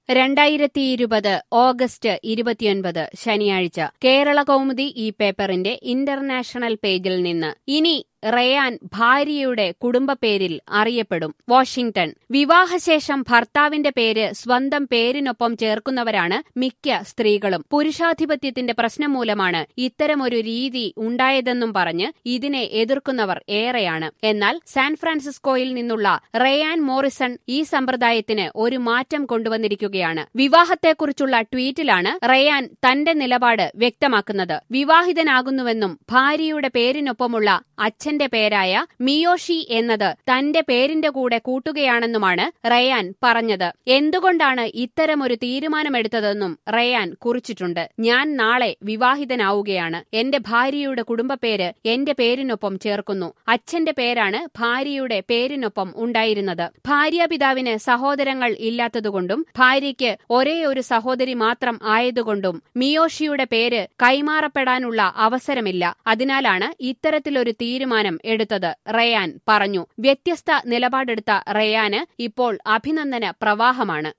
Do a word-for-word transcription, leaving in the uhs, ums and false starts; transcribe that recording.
രണ്ടായിരത്തി ഇരുപത് ഓഗസ്റ്റ് ഇരുപത്തിയൊൻപത് ശനിയാഴ്ച കേരള കൗമുദി ഈ പേപ്പറിന്റെ ഇന്റർനാഷണൽ പേജിൽ നിന്ന് ഇനി റയാൻ ഭാര്യയുടെ കുടുംബപ്പേരിൽ അറിയപ്പെടും. വാഷിംഗ്ടൺ. വിവാഹശേഷം ഭർത്താവിന്റെ പേര് സ്വന്തം പേരിനൊപ്പം ചേർക്കുന്നവരാണ് മിക്ക സ്ത്രീകളും. പുരുഷാധിപത്യത്തിന്റെ പ്രശ്നം മൂലമാണ് ഇത്തരമൊരു രീതി ഉണ്ടായതെന്നും പറഞ്ഞ് ഇതിനെ എതിർക്കുന്നവർ ഏറെയാണ്. എന്നാൽ സാൻ ഫ്രാൻസിസ്കോയിൽ നിന്നുള്ള റയാൻ മോറിസൺ ഈ സമ്പ്രദായത്തിന് ഒരു മാറ്റം കൊണ്ടുവന്നിരിക്കുകയാണ്. വിവാഹത്തെക്കുറിച്ചുള്ള ട്വീറ്റിലാണ് റയാൻ തന്റെ നിലപാട് വ്യക്തമാക്കുന്നത്. വിവാഹിതനാകുന്നുവെന്നും ഭാര്യയുടെ പേരിനൊപ്പമുള്ള അച്ഛൻ ന്റെ പേരായ മിയോഷി എന്നത് തന്റെ പേരിന്റെ കൂടെ കൂട്ടുകയാണെന്നുമാണ് റയാൻ പറഞ്ഞത്. എന്തുകൊണ്ടാണ് ഇത്തരമൊരു തീരുമാനമെടുത്തതെന്നും റയാൻ കുറിച്ചിട്ടുണ്ട്. ഞാൻ നാളെ വിവാഹിതനാവുകയാണ്. എന്റെ ഭാര്യയുടെ കുടുംബപ്പേര് എന്റെ പേരിനൊപ്പം ചേർക്കുന്നു. അച്ഛന്റെ പേരാണ് ഭാര്യയുടെ പേരിനൊപ്പം ഉണ്ടായിരുന്നത്. ഭാര്യാപിതാവിന് സഹോദരങ്ങൾ ഇല്ലാത്തതുകൊണ്ടും ഭാര്യയ്ക്ക് ഒരേ ഒരു സഹോദരി മാത്രം ആയതുകൊണ്ടും മിയോഷിയുടെ പേര് കൈമാറപ്പെടാനുള്ള അവസരമില്ല. അതിനാലാണ് ഇത്തരത്തിലൊരു തീരുമാനം എടുത്തത് റയാൻ പറഞ്ഞു. വ്യത്യസ്ത നിലപാടെടുത്ത റയാന് ഇപ്പോൾ അഭിനന്ദന പ്രവാഹമാണ്.